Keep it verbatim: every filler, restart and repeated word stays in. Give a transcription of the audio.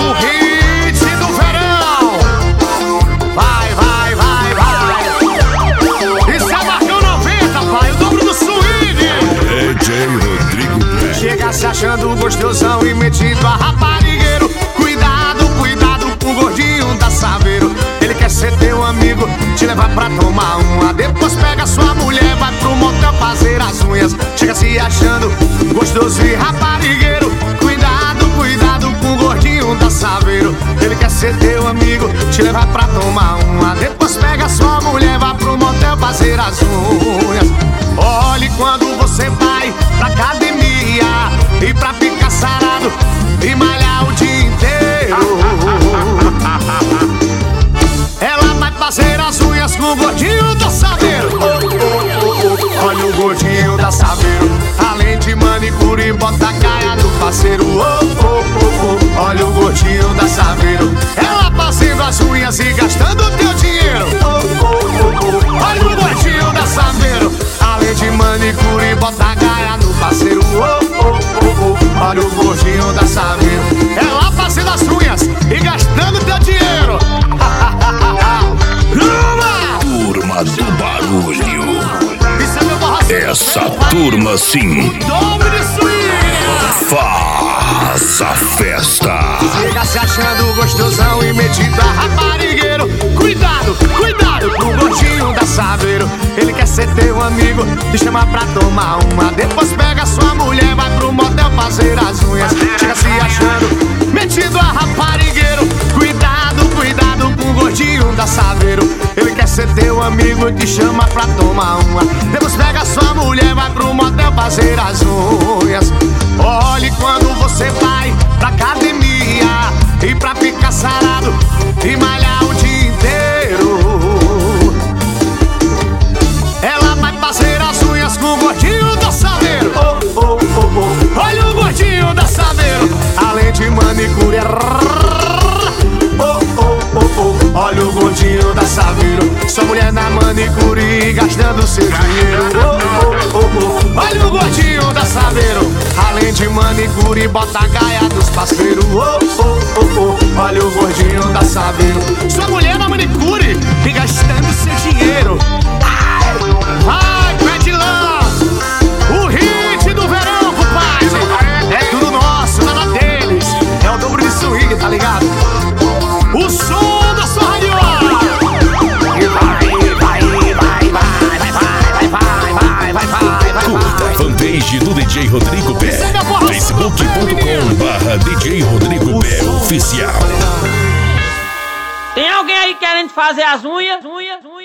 O hit do verão. Vai, vai, vai, vai. Isso é Marcão noventa, pai, o dobro do swing. D J Rodrigo Black. Chega se achando gostosão e metido a raparigueiro. Cuidado, cuidado com o gordinho da Saveiro. Ele quer ser teu amigo, te levar pra tomar uma. Depois pega sua mulher, vai pro motel fazer as unhas. Chega se achando gostoso e raparigueiro. Cuidado, cuidado com o gordinho da Saveiro. Ele quer ser teu amigo, te levar pra tomar uma. Depois pega sua mulher, vai pro motel fazer as unhas. Olhe quando você vai pra academia e pra ficar sarado e malhar o dia inteiro. Ela vai fazer as unhas com o gordinho da Saveiro. Oh, oh, oh, oh. Olha o gordinho da Saveiro. Além de manicure, bota a caia do parceiro. Oh, oh, oh, oh. Olha o gordinho da Saveiro. Ela fazendo as unhas e gastando o teu dinheiro. Oh, oh, oh, oh. Olha o gordinho da Saveiro. Além de manicure, bota a caia no parceiro. Oh, oh, oh, oh. Olha o gordinho da Saveiro. Ela fazendo as unhas e gastando o teu dinheiro. Turma do barulho. Isso é meu barraço. Essa turma sim Dobro de swing. faz a festa. Chega se achando gostosão e metido a raparigueiro. Cuidado, cuidado com o gordinho da Saveiro. Ele quer ser teu amigo, te chama pra tomar uma. Depois pega sua mulher, vai pro motel fazer as unhas. Chega se achando metido a raparigueiro. Cuidado, cuidado com o gordinho da Saveiro. Ele quer ser teu amigo, te chama pra tomar uma. Depois pega sua mulher, vai pro motel fazer as unhas. Olhe quando você vai pra academia e pra ficar sarado e malhar o dia inteiro. Ela vai fazer as unhas com o gordinho da Saveiro. Oh, oh, oh, oh. Olha o gordinho da Saveiro. Além de manicure. Oh, oh, oh, oh. Olha o gordinho da Saveiro. Sua mulher na manicure gastando seu dinheiro. Oh, oh, oh, oh. Olha o gordinho da Saveiro. Além de manicure, bota a gaia dos parceiros. Oh, oh, oh, oh. Olha o gordinho da Saveiro. Sua mulher na manicure e gastando seu dinheiro. Vai, pede lã. O hit do verão, compadre. É tudo nosso, nada deles. É o dobro de swing, tá ligado? O som da sua radiola. E vai, vai, vai, vai, vai, vai, vai, vai, vai, vai, vai, vai. Curta a fanpage do D J Rodrigo Bé. facebook ponto com barra D J Rodrigo Bé Oficial. Tem alguém aí querendo fazer as unhas? Unhas, unhas.